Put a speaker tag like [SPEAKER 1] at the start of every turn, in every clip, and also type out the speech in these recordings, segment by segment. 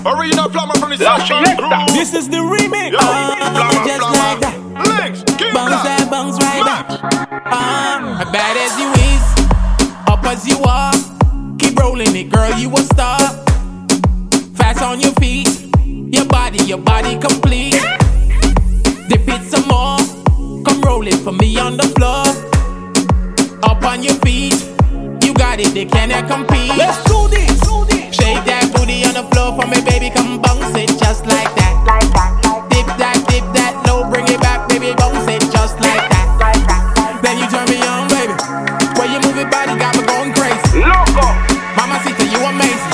[SPEAKER 1] Original Flamma from the Session Crew.
[SPEAKER 2] This is the remix.
[SPEAKER 1] Yo, Flamma,
[SPEAKER 2] Just
[SPEAKER 1] Flamma.
[SPEAKER 2] like that.
[SPEAKER 1] Links, keep
[SPEAKER 2] Bounce
[SPEAKER 1] black.
[SPEAKER 2] that, bounce right back.
[SPEAKER 1] Match.
[SPEAKER 2] Bad as you is, up as you are. Keep rolling it, girl, you a star. Fast on your feet, your body complete. Dip it some more, come roll it for me on the floor. Up on your feet, you got it, they cannot compete.
[SPEAKER 3] Let's do this.
[SPEAKER 2] Shake that booty on the floor for me, baby, come bounce it just like that. Dip that low, bring it back, baby, bounce it just like that. Then you turn me on, baby. When you move it, body got me going crazy.
[SPEAKER 1] Loco.
[SPEAKER 2] Mamacita, you amazing.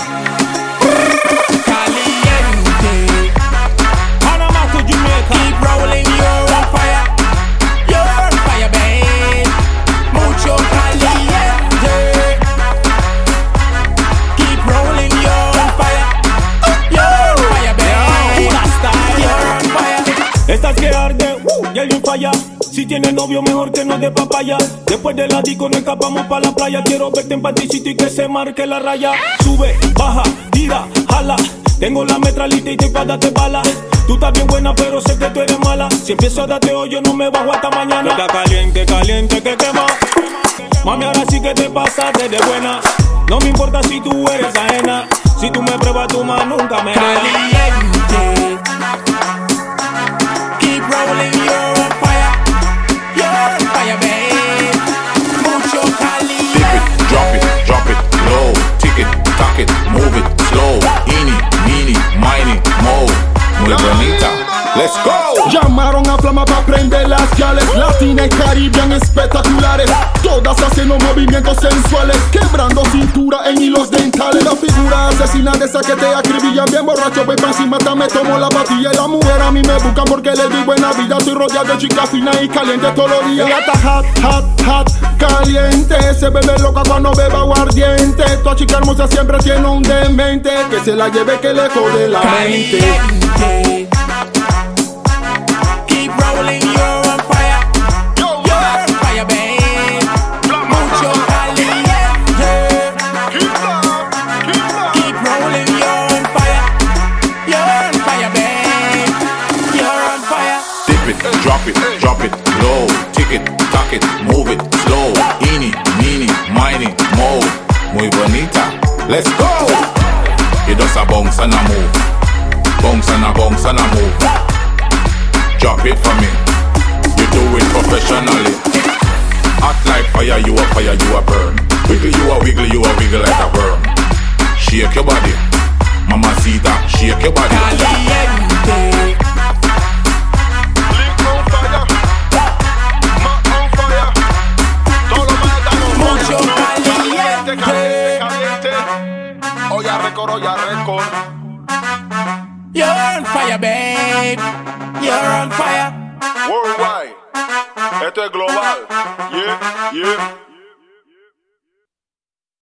[SPEAKER 2] Caliente.
[SPEAKER 3] Panama to Jamaica.
[SPEAKER 2] Keep rolling, you're on fire. You're on fire, babe. Mucho caliente. Keep rolling, you're on fire. You're on fire, babe. You're on fire.
[SPEAKER 3] Estás que arde, y alguien falla. Si tienes novio, mejor que no de papaya. Después de la disco nos escapamos pa' la playa. Quiero verte en panticito y que se marque la raya. Sube, baja, tira, jala. Tengo la metralita y te pa' darte bala. Tú estás bien buena, pero sé que tú eres mala. Si empiezo a darte hoy, yo no me bajo hasta mañana. Está caliente, caliente, que quema. Mami, ahora sí que te pasaste de buena. No me importa si tú eres ajena. Si tú me pruebas, tú más nunca me dejas.
[SPEAKER 2] Caliente. Keep rolling, you're on fire. You're on fire, babe. Mucho
[SPEAKER 4] Dip
[SPEAKER 2] caliente.
[SPEAKER 4] it, drop it low. Tick it, tack it, move it slow. Eeny, meeny, miny, mo. Muy bonita, let's go.
[SPEAKER 5] Llamaron a Flamma pa' prender las yales. Latina y Caribbean espectaculares. Todas haciendo movimientos sensuales, quebrando cintura en hilos dentales. La figura asesina de esa que te acribillan. Bien borracho, voy pa' encima, hasta me tomo la pastilla. Y la mujer a mí me buscan porque les di buena vida. Estoy rodeado de chicas finas y calientes todos los días. Ella está hot, caliente. Se bebe loca cuando beba aguardiente. Toda chica hermosa siempre tiene un demente. Que se la lleve, que le jode la mente.
[SPEAKER 2] Caliente. Keep rolling, you're on fire.
[SPEAKER 1] Yo,
[SPEAKER 2] You're on fire, babe. Mucho caliente.
[SPEAKER 1] keep black.
[SPEAKER 2] Keep rolling, you're on fire. You're on fire, babe. You're on fire.
[SPEAKER 4] Dip it, drop it low. Tick it, tack it, move it slow. Eeny, meeny, miny, mo. Muy bonita, let's go. You just a bounce and a move. Bounce and a move. Drop it for me. You do it professionally. Hot like fire, you a burn. Wiggle, you a wiggle like a worm. Shake your body, mamacita, shake your body.
[SPEAKER 2] Caliente.
[SPEAKER 1] Link on fire. Mac on fire. Todo lo más damos.
[SPEAKER 2] Mucho caliente.
[SPEAKER 1] Caliente. Oya record.
[SPEAKER 2] You're on fire, babe. You're on fire.
[SPEAKER 1] Worldwide. Esto es global. Yeah.